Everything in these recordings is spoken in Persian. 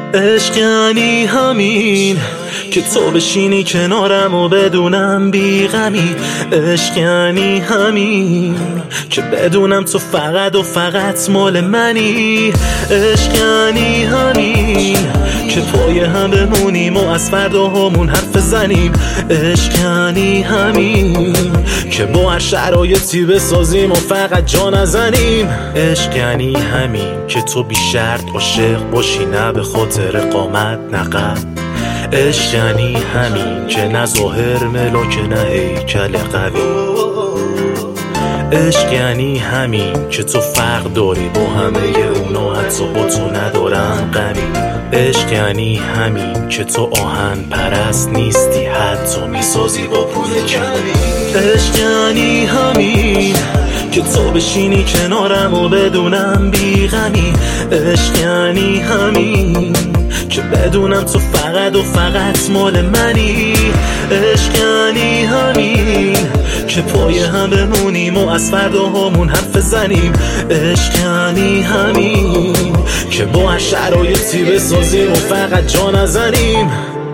عشق یعنی همین که تو بشینی کنارم و بدونم بیغمی. عشق یعنی همین که بدونم تو فقط و فقط مال منی. عشق یعنی همین که پای هم بمونیم و از فردا همون حرف زنیم. عشق یعنی همین که با هر شرایطی بسازیم و فقط جا نزنیم. عشق یعنی همین که تو بی شرط عاشق باشی، نه به خاطر قامت نه قد. عشق یعنی همین که نه ظاهر ملاک نه هیکل قوی. عشق یعنی همین که تو فرق داری با همه اونا، حتی با تو ندارن غمی. عشق یعنی همین که تو آهن پرست نیستی، حتی میسازی با پول کمی. عشق یعنی همین که تو بشینی کنارم و بدونم بیغمی. عشق یعنی همین که بدونم تو فقط و فقط مال منی. عشق یعنی همین که پای هم بمونیم و از فردا همون حرف زنیم. عشق یعنی همین که با هر شرایطی بسازیم و فقط جا نزنیم.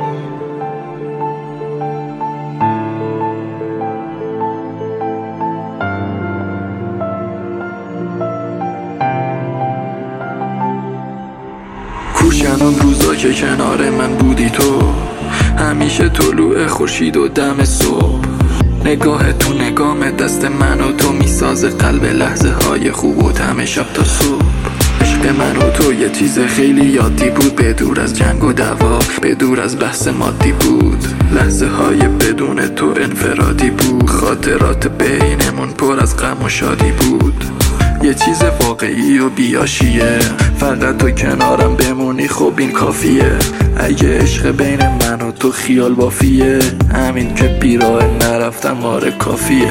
کوشن اون روزا که کنار من بودی تو، همیشه طلوع خورشید و دم صبح. نگاه تو نگام دست من و تو میسازه قلب لحظه های خوب و طعم شب تا صبح. عشق من و تو یه چیز خیلی یادی بود، به دور از جنگ و دعوا، به دور از بحث مادی بود. لحظه های بدون تو انفرادی بود، خاطرات بینمون پر از غم و شادی بود. یه چیز واقعی و بیاشیه، فقط تو کنارم بمونی خب این کافیه. اگه عشق بین من و تو خیال بافیه، همین که بیراه نرفتم آره کافیه.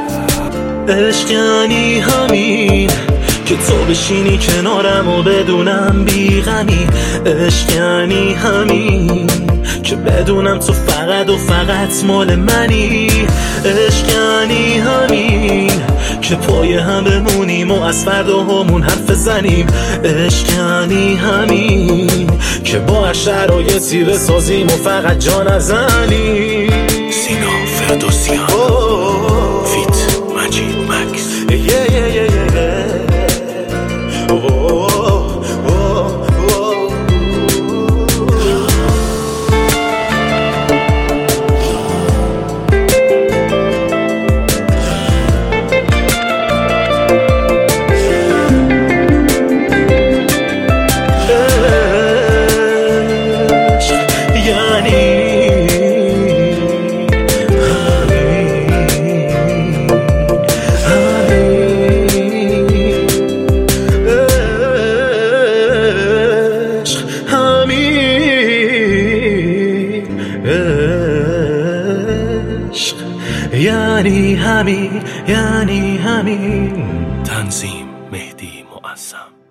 عشق یعنی همین که تو بشینی کنارم و بدونم بیغمی. عشق یعنی همین که بدونم تو فقط و فقط مال منی. عشق یعنی همین که پای هم بمونیم و از فردا همون حرف زنیم. عشق یعنی همین که با هر شرایطی بسازیم و فقط جا نزنیم. سینا فردوسیان فیت مجید مکس. یعنی همین، یعنی همین. تنظیم مهدی معظم.